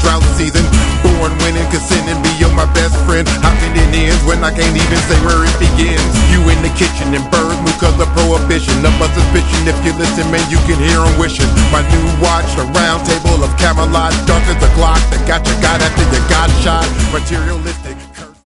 drought season. Born winning, cause sinning be your my best friend. How can it end when I can't even say where it begins? You in the kitchen and birds move cause of prohibition. Of a suspicion, if you listen, man, you can hear them wishing. My new watch, the round table of Camelot, dark as a clock that got you got after you got shot. Materialistic.